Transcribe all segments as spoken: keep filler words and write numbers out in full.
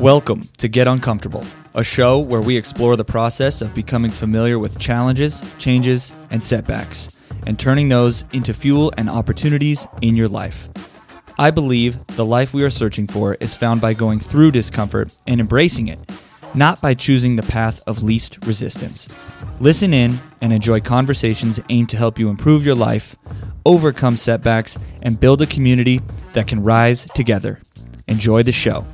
Welcome to Get Uncomfortable, a show where we explore the process of becoming familiar with challenges, changes, and setbacks, and turning those into fuel and opportunities in your life. I believe the life we are searching for is found by going through discomfort and embracing it, not by choosing the path of least resistance. Listen in and enjoy conversations aimed to help you improve your life, overcome setbacks, and build a community that can rise together. Enjoy the show.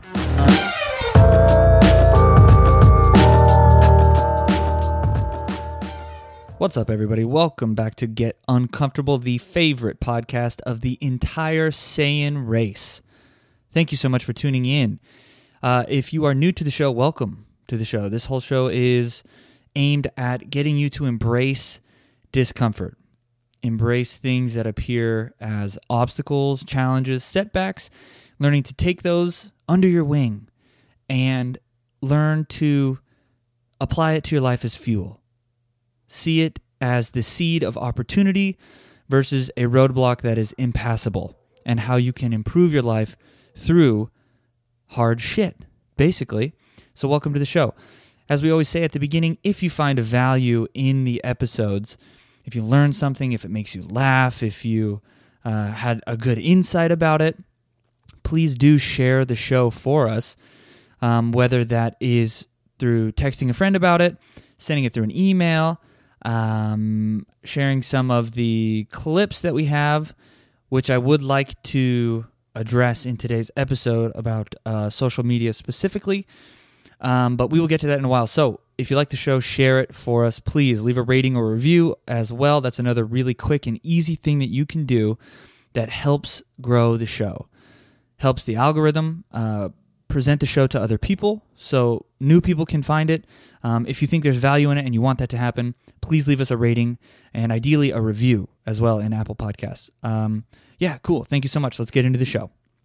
What's up, everybody? Welcome back to Get Uncomfortable, the favorite podcast of the entire Saiyan race. Thank you so much for tuning in. Uh, if you are new to the show, welcome to the show. This whole show is aimed at getting you to embrace discomfort, embrace things that appear as obstacles, challenges, setbacks, learning to take those under your wing and learn to apply it to your life as fuel. See it as the seed of opportunity versus a roadblock that is impassable, and how you can improve your life through hard shit, basically. So welcome to the show. As we always say at the beginning, if you find a value in the episodes, if you learn something, if it makes you laugh, if you uh, had a good insight about it, please do share the show for us, um, whether that is through texting a friend about it, sending it through an email, Um, sharing some of the clips that we have, which I would like to address in today's episode about uh, social media specifically, um, but we will get to that in a while. So if you like the show, share it for us. Please leave a rating or review as well. That's another really quick and easy thing that you can do that helps grow the show, helps the algorithm uh, present the show to other people so new people can find it. Um, if you think there's value in it and you want that to happen, please leave us a rating and ideally a review as well in Apple Podcasts. Um, yeah, cool. Thank you so much. Let's get into the show.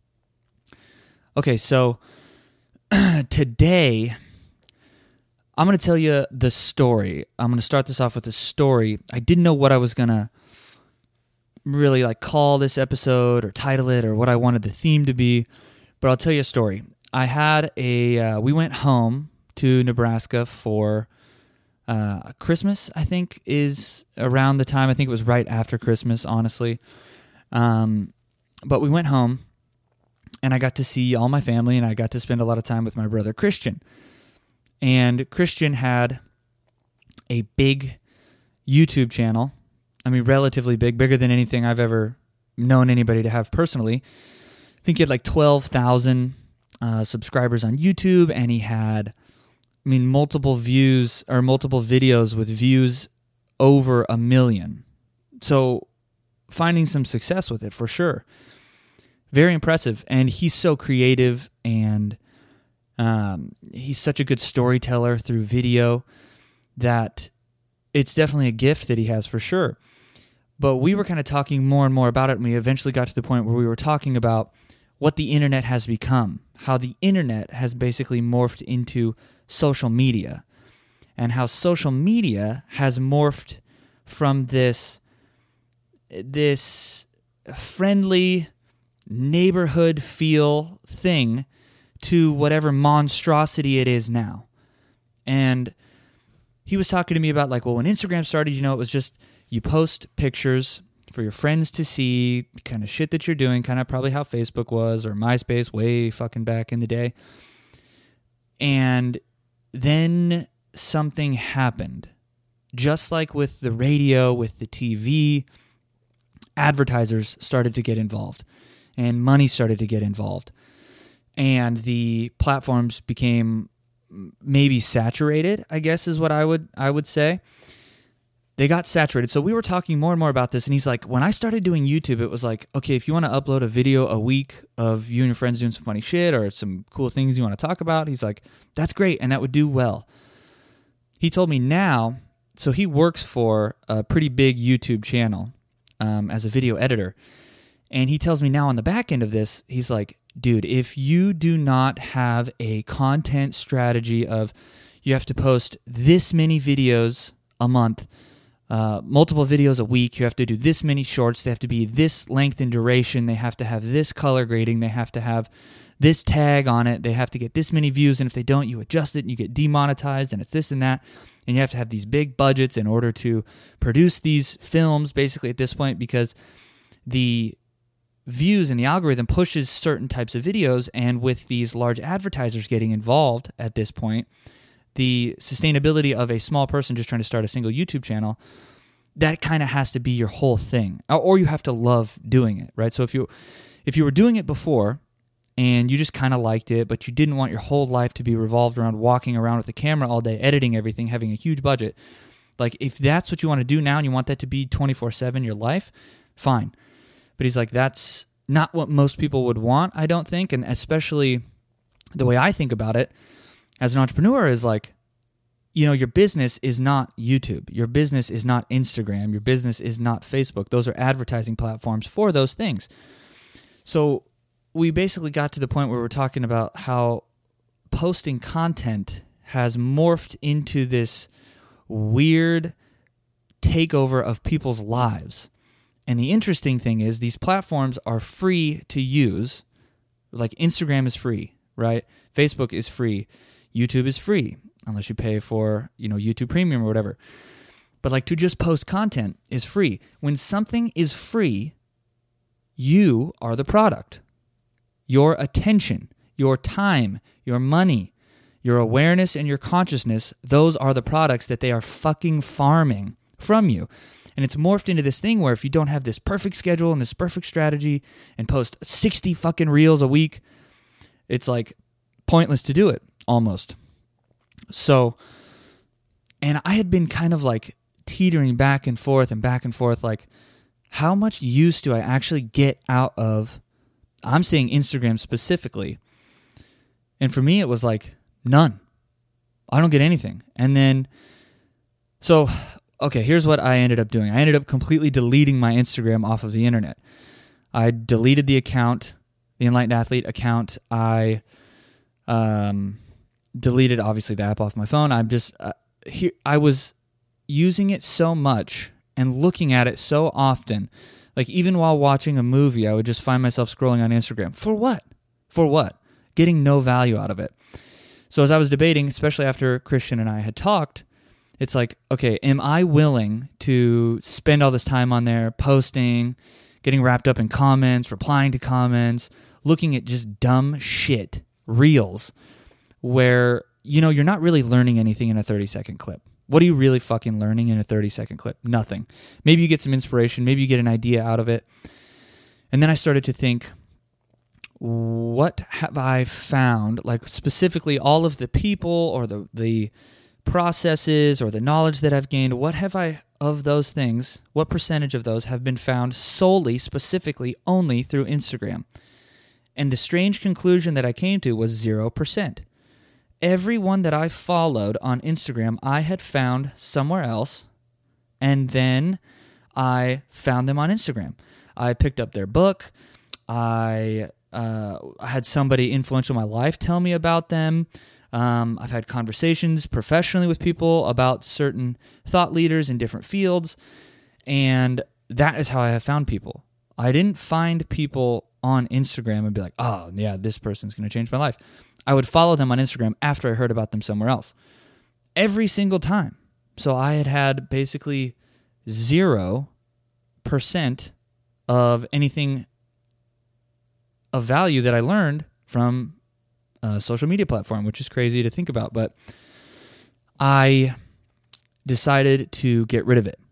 Okay, so today I'm going to tell you the story. I'm going to start this off with a story. I didn't know what I was going to really like call this episode or title it or what I wanted the theme to be, but I'll tell you a story. I had a, uh, we went home to Nebraska for uh, Christmas, I think, is around the time. I think it was right after Christmas, honestly. Um, but we went home, and I got to see all my family, and I got to spend a lot of time with my brother, Christian. And Christian had a big YouTube channel. I mean, relatively big, bigger than anything I've ever known anybody to have personally. I think he had like twelve thousand uh, subscribers on YouTube, and he had, I mean, multiple views or multiple videos with views over a million. So finding some success with it for sure. Very impressive. And he's so creative, and um, he's such a good storyteller through video that it's definitely a gift that he has for sure. But we were kind of talking more and more about it, and we eventually got to the point where we were talking about what the internet has become, how the internet has basically morphed into social media, and how social media has morphed from this this friendly neighborhood feel thing to whatever monstrosity it is now. And he was talking to me about like, well, when Instagram started, you know, it was just you post pictures for your friends to see, kind of shit that you're doing, kind of probably how Facebook was or MySpace way fucking back in the day. And then something happened. Just like with the radio, with the T V, advertisers started to get involved, and money started to get involved. And the platforms became maybe saturated, I guess is what I would I would say. They got saturated. So we were talking more and more about this, and he's like, when I started doing YouTube, it was like, okay, if you want to upload a video a week of you and your friends doing some funny shit or some cool things you want to talk about, he's like, that's great, and that would do well. He told me now, so he works for a pretty big YouTube channel um, as a video editor, and he tells me now on the back end of this, he's like, dude, if you do not have a content strategy of you have to post this many videos a month, Uh, multiple videos a week, you have to do this many shorts, they have to be this length and duration, they have to have this color grading, they have to have this tag on it. They have to get this many views, and if they don't, you adjust it and you get demonetized, and it's this and that. And you have to have these big budgets in order to produce these films, basically at this point, because the views and the algorithm pushes certain types of videos, and with these large advertisers getting involved at this point, the sustainability of a small person just trying to start a single YouTube channel, that kind of has to be your whole thing, or you have to love doing it, right? So if you if you were doing it before and you just kind of liked it, but you didn't want your whole life to be revolved around walking around with a camera all day, editing everything, having a huge budget, like if that's what you want to do now and you want that to be twenty-four seven your life, fine. But he's like, that's not what most people would want, I don't think, and especially the way I think about it as an entrepreneur is like, you know, your business is not YouTube. Your business is not Instagram. Your business is not Facebook. Those are advertising platforms for those things. So we basically got to the point where we're talking about how posting content has morphed into this weird takeover of people's lives. And the interesting thing is these platforms are free to use. Like Instagram is free, right? Facebook is free. YouTube is free. Unless you pay for, you know, YouTube Premium or whatever. But like to just post content is free. When something is free, you are the product. Your attention, your time, your money, your awareness, and your consciousness, those are the products that they are fucking farming from you. And it's morphed into this thing where if you don't have this perfect schedule and this perfect strategy and post sixty fucking reels a week, it's like pointless to do it, almost. So, and I had been kind of like teetering back and forth and back and forth, like, how much use do I actually get out of, I'm saying Instagram specifically. And for me, it was like, none. I don't get anything. And then, so, okay, here's what I ended up doing. I ended up completely deleting my Instagram off of the internet. I deleted the account, the Enlightened Athlete account. I, um... deleted obviously the app off my phone. I'm just uh, here. I was using it so much and looking at it so often. Like even while watching a movie, I would just find myself scrolling on Instagram. For what? For what? Getting no value out of it. So as I was debating, especially after Christian and I had talked, it's like, okay, am I willing to spend all this time on there posting, getting wrapped up in comments, replying to comments, looking at just dumb shit, reels, where, you know, you're not really learning anything in a thirty-second clip. What are you really fucking learning in a thirty-second clip? Nothing. Maybe you get some inspiration. Maybe you get an idea out of it. And then I started to think, what have I found, like specifically all of the people or the, the processes or the knowledge that I've gained, what have I, of those things, what percentage of those have been found solely, specifically, only through Instagram? And the strange conclusion that I came to was zero percent. Everyone that I followed on Instagram, I had found somewhere else, and then I found them on Instagram. I picked up their book. I uh, had somebody influential in my life tell me about them. Um, I've had conversations professionally with people about certain thought leaders in different fields, and that is how I have found people. I didn't find people on Instagram and be like, oh, yeah, this person's going to change my life. I would follow them on Instagram after I heard about them somewhere else. Every single time. So I had had basically zero percent of anything of value that I learned from a social media platform, which is crazy to think about. But I decided to get rid of it.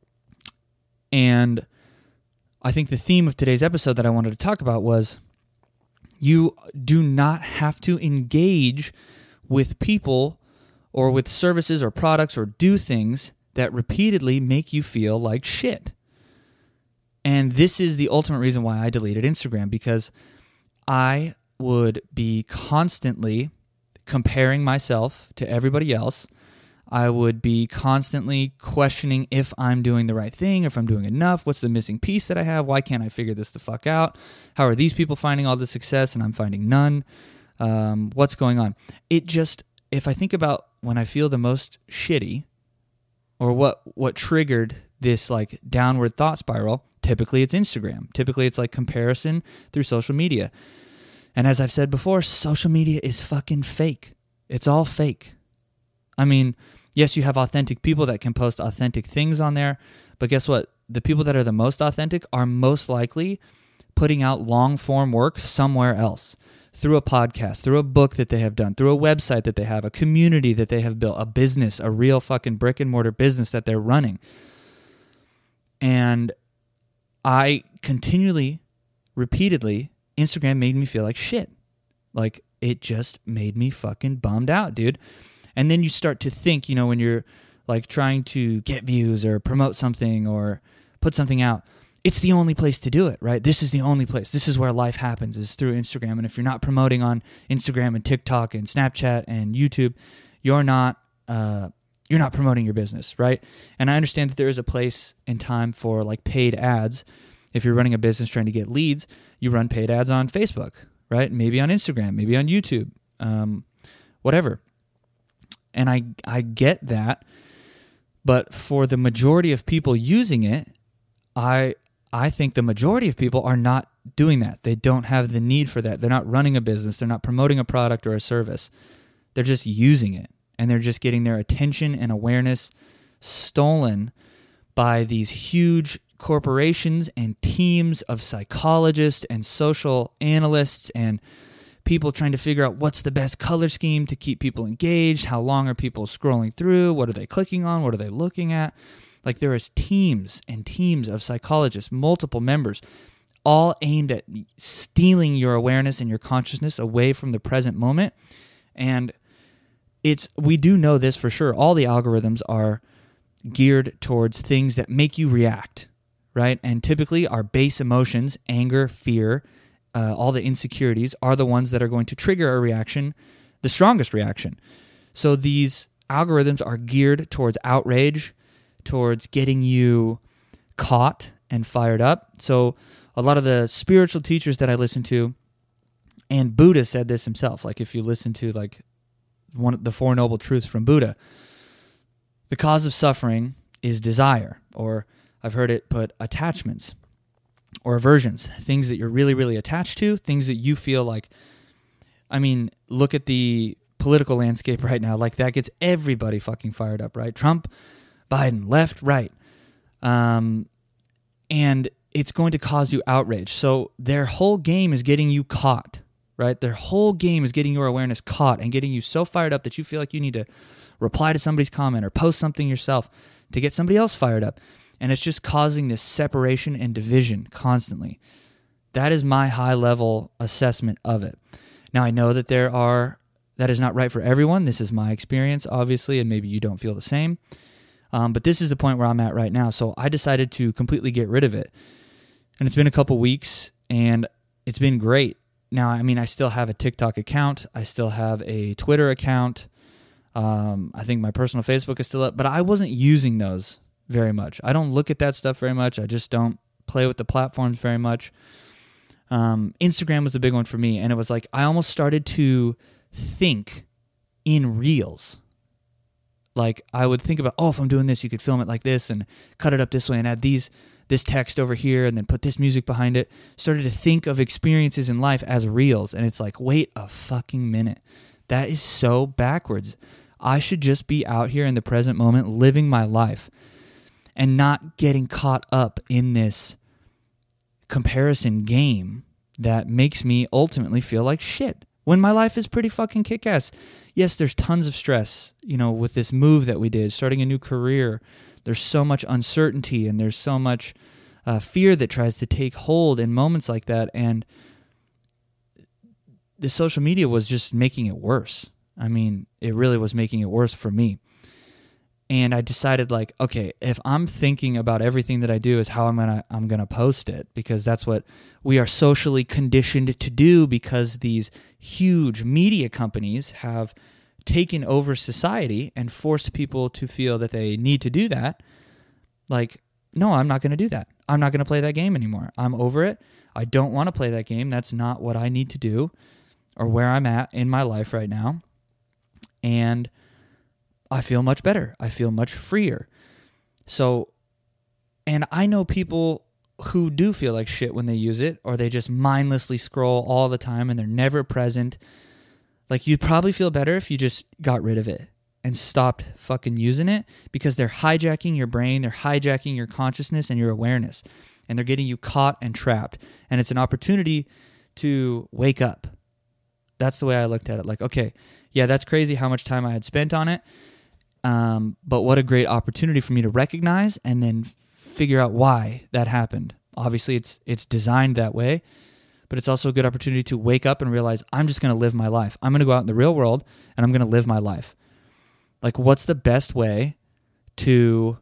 And I think the theme of today's episode that I wanted to talk about was you do not have to engage with people or with services or products or do things that repeatedly make you feel like shit. And this is the ultimate reason why I deleted Instagram, because I would be constantly comparing myself to everybody else. I would be constantly questioning if I'm doing the right thing, if I'm doing enough, what's the missing piece that I have, why can't I figure this the fuck out, how are these people finding all the success and I'm finding none, um, what's going on? It just, if I think about when I feel the most shitty, or what what triggered this like downward thought spiral, typically it's Instagram. Typically it's like comparison through social media. And as I've said before, social media is fucking fake. It's all fake. I mean, yes, you have authentic people that can post authentic things on there, but guess what? The people that are the most authentic are most likely putting out long-form work somewhere else, through a podcast, through a book that they have done, through a website that they have, a community that they have built, a business, a real fucking brick-and-mortar business that they're running. And I continually, repeatedly, Instagram made me feel like shit. Like, it just made me fucking bummed out, dude. And then you start to think, you know, when you're like trying to get views or promote something or put something out, it's the only place to do it, right? This is the only place. This is where life happens, is through Instagram. And if you're not promoting on Instagram and TikTok and Snapchat and YouTube, you're not uh, you're not promoting your business, right? And I understand that there is a place and time for like paid ads. If you're running a business trying to get leads, you run paid ads on Facebook, right? Maybe on Instagram, maybe on YouTube, um, whatever. And I I get that, but for the majority of people using it, I I think the majority of people are not doing that. They don't have the need for that. They're not running a business. They're not promoting a product or a service. They're just using it, and they're just getting their attention and awareness stolen by these huge corporations and teams of psychologists and social analysts and people trying to figure out what's the best color scheme to keep people engaged, how long are people scrolling through, what are they clicking on, what are they looking at. Like, there is teams and teams of psychologists, multiple members, all aimed at stealing your awareness and your consciousness away from the present moment. And it's we do know this for sure. All the algorithms are geared towards things that make you react, right? And typically our base emotions, anger, fear, uh, all the insecurities are the ones that are going to trigger a reaction, the strongest reaction. So these algorithms are geared towards outrage, towards getting you caught and fired up. So a lot of the spiritual teachers that I listen to, and Buddha said this himself, like if you listen to like one of the Four Noble Truths from Buddha, the cause of suffering is desire, or I've heard it put attachments or aversions, things that you're really, really attached to, things that you feel like, I mean, look at the political landscape right now, like that gets everybody fucking fired up, right? Trump, Biden, left, right. Um, and it's going to cause you outrage. So their whole game is getting you caught, right? Their whole game is getting your awareness caught and getting you so fired up that you feel like you need to reply to somebody's comment or post something yourself to get somebody else fired up. And it's just causing this separation and division constantly. That is my high-level assessment of it. Now, I know that there are, that is not right for everyone. This is my experience, obviously, and maybe you don't feel the same. Um, but this is the point where I'm at right now. So I decided to completely get rid of it. And it's been a couple weeks, and it's been great. Now, I mean, I still have a TikTok account. I still have a Twitter account. Um, I think my personal Facebook is still up, but I wasn't using those very much. I don't look at that stuff very much. I just don't play with the platforms very much. Um, Instagram was a big one for me, and it was like I almost started to think in reels. Like I would think about, oh, if I'm doing this, you could film it like this and cut it up this way and add these this text over here and then put this music behind it. Started to think of experiences in life as reels, and it's like, wait a fucking minute. That is so backwards. I should just be out here in the present moment living my life and not getting caught up in this comparison game that makes me ultimately feel like shit when my life is pretty fucking kick-ass. Yes, there's tons of stress, you know, with this move that we did, starting a new career. There's so much uncertainty and there's so much uh, fear that tries to take hold in moments like that, and the social media was just making it worse. I mean, it really was making it worse for me. And I decided, like, okay, if I'm thinking about everything that I do is how I'm gonna I'm gonna post it, because that's what we are socially conditioned to do, because these huge media companies have taken over society and forced people to feel that they need to do that. Like, no, I'm not going to do that. I'm not going to play that game anymore. I'm over it. I don't want to play that game. That's not what I need to do or where I'm at in my life right now. And I feel much better. I feel much freer. So, and I know people who do feel like shit when they use it, or they just mindlessly scroll all the time and they're never present, like you'd probably feel better if you just got rid of it and stopped fucking using it, because they're hijacking your brain, they're hijacking your consciousness and your awareness, and they're getting you caught and trapped. And it's an opportunity to wake up. That's the way I looked at it. Like, okay, yeah, that's crazy how much time I had spent on it, um, but what a great opportunity for me to recognize and then figure out why that happened. Obviously, it's it's designed that way, but it's also a good opportunity to wake up and realize, I'm just going to live my life. I'm going to go out in the real world, and I'm going to live my life. Like, what's the best way to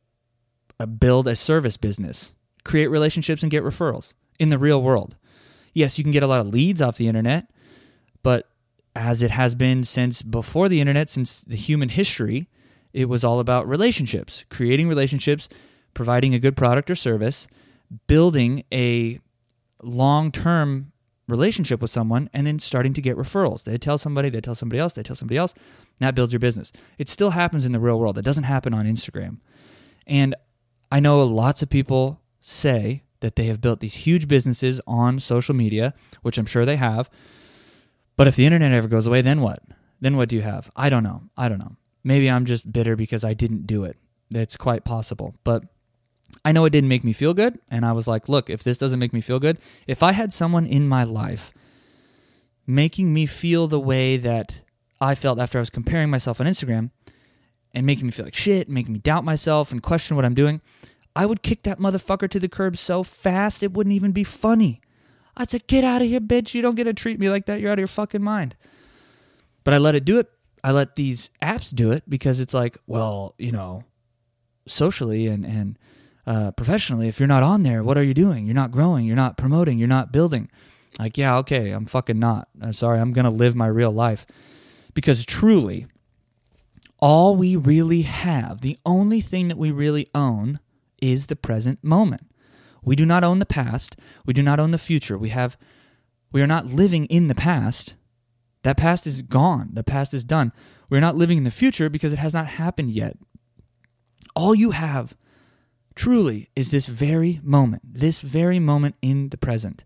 uh, build a service business, create relationships, and get referrals in the real world? Yes, you can get a lot of leads off the internet, but as it has been since before the internet, since the human history, it was all about relationships, creating relationships, providing a good product or service, building a long-term relationship with someone, and then starting to get referrals. They tell somebody, they tell somebody else, they tell somebody else, and that builds your business. It still happens in the real world. It doesn't happen on Instagram. And I know lots of people say that they have built these huge businesses on social media, which I'm sure they have. But if the internet ever goes away, then what? Then what do you have? I don't know. I don't know. Maybe I'm just bitter because I didn't do it. That's quite possible. But I know it didn't make me feel good, and I was like, look, if this doesn't make me feel good, if I had someone in my life making me feel the way that I felt after I was comparing myself on Instagram and making me feel like shit, making me doubt myself and question what I'm doing, I would kick that motherfucker to the curb so fast it wouldn't even be funny. I'd say, get out of here, bitch. You don't get to treat me like that. You're out of your fucking mind. But I let it do it. I let these apps do it because it's like, well, you know, socially and, and uh, professionally, if you're not on there, what are you doing? You're not growing. You're not promoting. You're not building. Like, yeah, okay, I'm fucking not. I'm sorry. I'm going to live my real life. Because truly, all we really have, the only thing that we really own is the present moment. We do not own the past. We do not own the future. We have, we are not living in the past. That past is gone. The past is done. We're not living in the future because it has not happened yet. All you have truly is this very moment, this very moment in the present.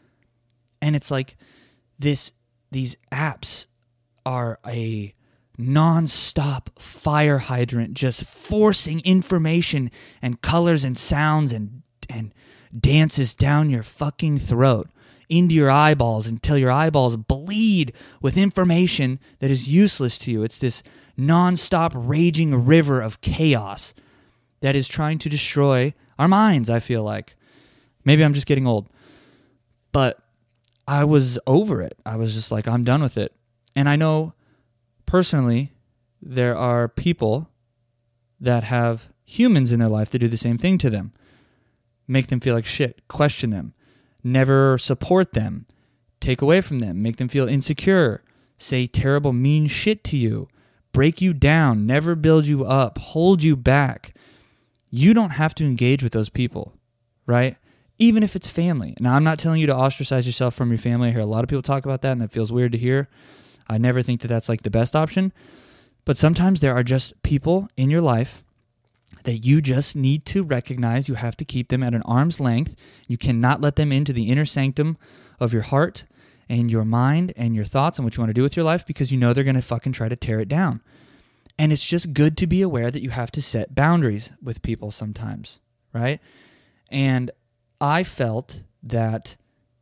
And it's like this, these apps are a non-stop fire hydrant, just forcing information and colors and sounds and and dances down your fucking throat into your eyeballs until your eyeballs bleed with information that is useless to you. It's this non-stop raging river of chaos that is trying to destroy our minds, I feel like. Maybe I'm just getting old. But I was over it. I was just like, I'm done with it. And I know personally there are people that have humans in their life that do the same thing to them. Make them feel like shit, question them, never support them, take away from them, make them feel insecure, say terrible, mean shit to you, break you down, never build you up, hold you back. You don't have to engage with those people, right? Even if it's family. Now, I'm not telling you to ostracize yourself from your family. I hear a lot of people talk about that, and that feels weird to hear. I never think that that's like the best option. But sometimes there are just people in your life that you just need to recognize. You have to keep them at an arm's length. You cannot let them into the inner sanctum of your heart and your mind and your thoughts and what you want to do with your life, because you know they're going to fucking try to tear it down. And it's just good to be aware that you have to set boundaries with people sometimes, right? And I felt that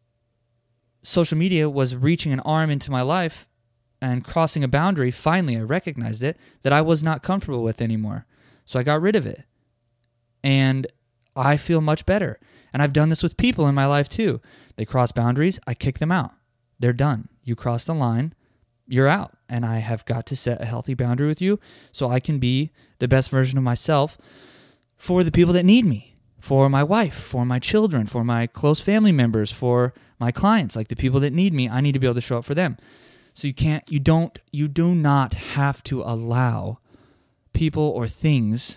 social media was reaching an arm into my life and crossing a boundary. Finally, I recognized it, that I was not comfortable with anymore. So I got rid of it. And I feel much better. And I've done this with people in my life too. They cross boundaries, I kick them out. They're done. You cross the line, you're out. And I have got to set a healthy boundary with you so I can be the best version of myself for the people that need me, for my wife, for my children, for my close family members, for my clients, like the people that need me. I need to be able to show up for them. So you can't, you don't, you do not have to allow people or things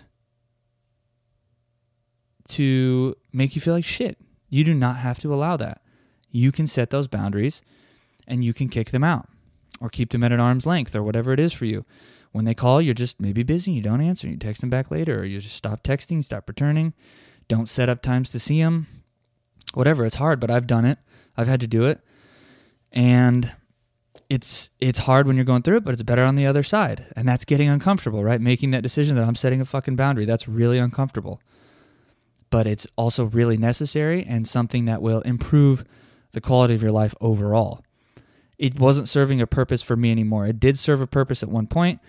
to make you feel like shit. You do not have to allow that. You can set those boundaries and you can kick them out or keep them at an arm's length or whatever it is for you. When they call, you're just maybe busy, you don't answer, you text them back later, or you just stop texting, stop returning. Don't set up times to see them. whatever. It's hard, but I've done it. I've had to do it. And it's it's hard when you're going through it, but it's better on the other side. And that's getting uncomfortable, right? Making that decision that I'm setting a fucking boundary. That's really uncomfortable. But it's also really necessary and something that will improve the quality of your life overall. It wasn't serving a purpose for me anymore. It did serve a purpose at one point.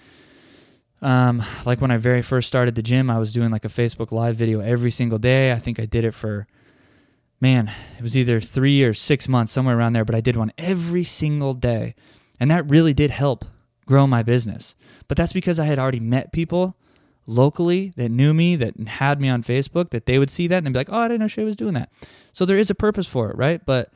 Um, like when I very first started the gym, I was doing like a Facebook Live video every single day. I think I did it for, man, it was either three or six months, somewhere around there, but I did one every single day. And that really did help grow my business. But that's because I had already met people locally that knew me, that had me on Facebook, that they would see that and they'd be like, oh, I didn't know Shay was doing that. So there is a purpose for it, right? But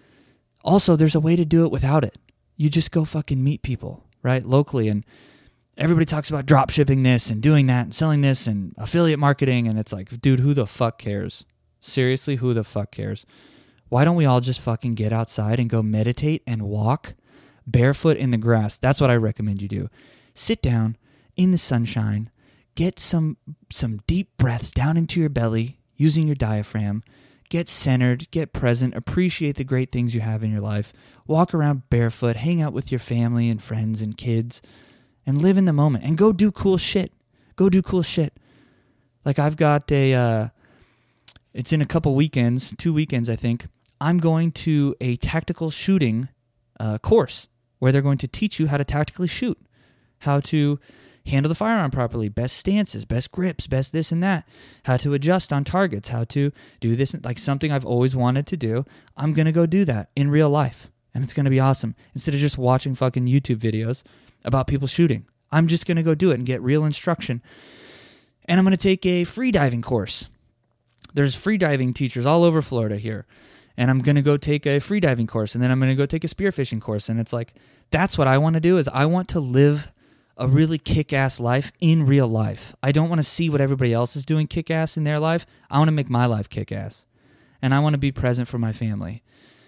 also there's a way to do it without it. You just go fucking meet people, right? Locally. And everybody talks about drop shipping this and doing that and selling this and affiliate marketing. And it's like, dude, who the fuck cares? Seriously, who the fuck cares? Why don't we all just fucking get outside and go meditate and walk barefoot in the grass? That's what I recommend you do. Sit down in the sunshine, get some some deep breaths down into your belly using your diaphragm, get centered, get present, appreciate the great things you have in your life, walk around barefoot, hang out with your family and friends and kids, and live in the moment, and go do cool shit. Go do cool shit. Like I've got a, uh, it's in a couple weekends, two weekends I think, I'm going to a tactical shooting uh, course where they're going to teach you how to tactically shoot, how to handle the firearm properly, best stances, best grips, best this and that, how to adjust on targets, how to do this, like something I've always wanted to do. I'm going to go do that in real life, and it's going to be awesome. Instead of just watching fucking YouTube videos about people shooting, I'm just going to go do it and get real instruction. And I'm going to take a free diving course. There's free diving teachers all over Florida here. And I'm going to go take a free diving course, and then I'm going to go take a spearfishing course. And it's like, that's what I want to do, is I want to live a really kick-ass life in real life. I don't want to see what everybody else is doing kick-ass in their life. I want to make my life kick-ass. And I want to be present for my family.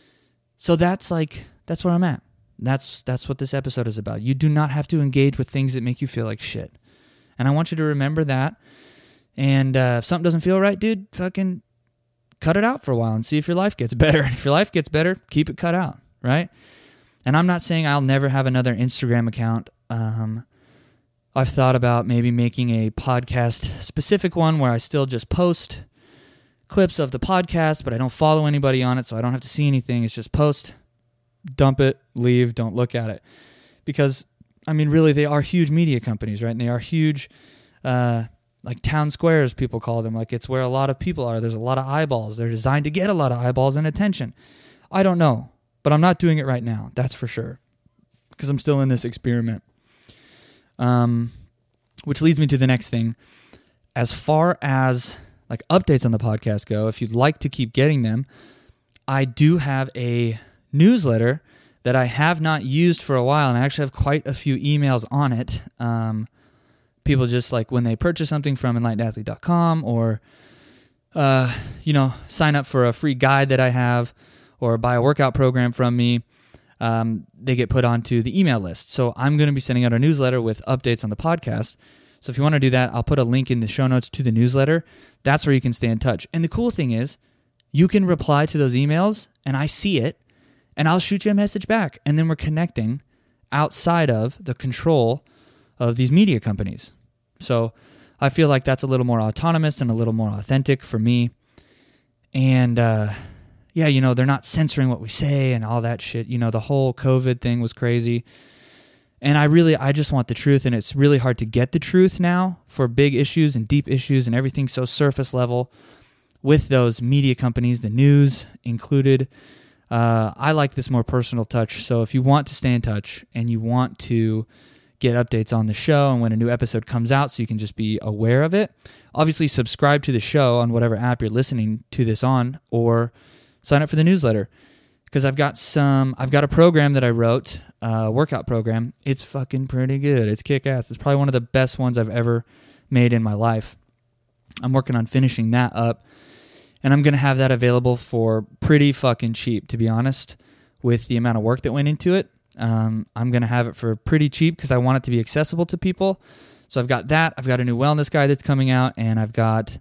So that's like, that's where I'm at. That's that's what this episode is about. You do not have to engage with things that make you feel like shit. And I want you to remember that. And uh, if something doesn't feel right, dude, fucking cut it out for a while and see if your life gets better. If your life gets better, keep it cut out, right? And I'm not saying I'll never have another Instagram account. Um, I've thought about maybe making a podcast-specific one where I still just post clips of the podcast, but I don't follow anybody on it, so I don't have to see anything. It's just post, dump it, leave, don't look at it. Because, I mean, really, they are huge media companies, right? And they are huge, uh, like town squares, people call them. Like, it's where a lot of people are. There's a lot of eyeballs. They're designed to get a lot of eyeballs and attention. I don't know, but I'm not doing it right now. That's for sure, because I'm still in this experiment. Um, which leads me to the next thing. As far as like updates on the podcast go, if you'd like to keep getting them, I do have a newsletter that I have not used for a while, and I actually have quite a few emails on it. Um, people just like when they purchase something from enlightened athlete dot com, or uh, you know, sign up for a free guide that I have, or buy a workout program from me, um, they get put onto the email list. So I'm going to be sending out a newsletter with updates on the podcast. So if you want to do that, I'll put a link in the show notes to the newsletter. That's where you can stay in touch. And the cool thing is, you can reply to those emails, and I see it, and I'll shoot you a message back. And then we're connecting outside of the control of these media companies. So I feel like that's a little more autonomous and a little more authentic for me. And uh, yeah, you know, they're not censoring what we say and all that shit. You know, the whole COVID thing was crazy. And I really, I just want the truth, and it's really hard to get the truth now for big issues and deep issues, and everything's so surface level with those media companies, the news included. Uh, I like this more personal touch. So if you want to stay in touch and you want to get updates on the show and when a new episode comes out so you can just be aware of it, obviously subscribe to the show on whatever app you're listening to this on, or sign up for the newsletter. Because I've got some, I've got a program that I wrote, a workout program. It's fucking pretty good. It's kick-ass. It's probably one of the best ones I've ever made in my life. I'm working on finishing that up, and I'm going to have that available for pretty fucking cheap, to be honest, with the amount of work that went into it. Um, I'm going to have it for pretty cheap because I want it to be accessible to people. So I've got that. I've got a new wellness guide that's coming out, and I've got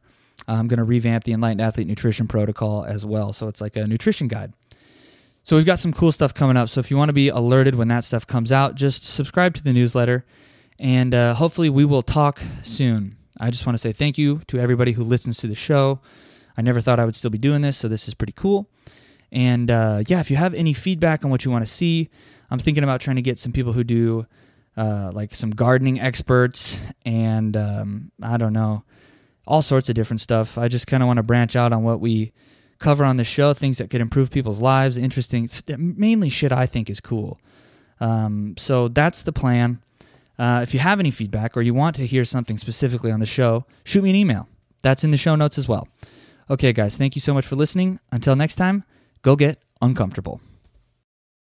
I'm going to revamp the Enlightened Athlete Nutrition Protocol as well. So it's like a nutrition guide. So we've got some cool stuff coming up. So if you want to be alerted when that stuff comes out, just subscribe to the newsletter, and uh, hopefully we will talk soon. I just want to say thank you to everybody who listens to the show. I never thought I would still be doing this, so this is pretty cool. And uh, yeah, if you have any feedback on what you want to see, I'm thinking about trying to get some people who do uh, like some gardening experts and um, I don't know, all sorts of different stuff. I just kind of want to branch out on what we cover on the show, things that could improve people's lives, interesting, mainly shit I think is cool. Um, so that's the plan. Uh, if you have any feedback or you want to hear something specifically on the show, shoot me an email. That's in the show notes as well. Okay, guys, thank you so much for listening. Until next time, go get uncomfortable.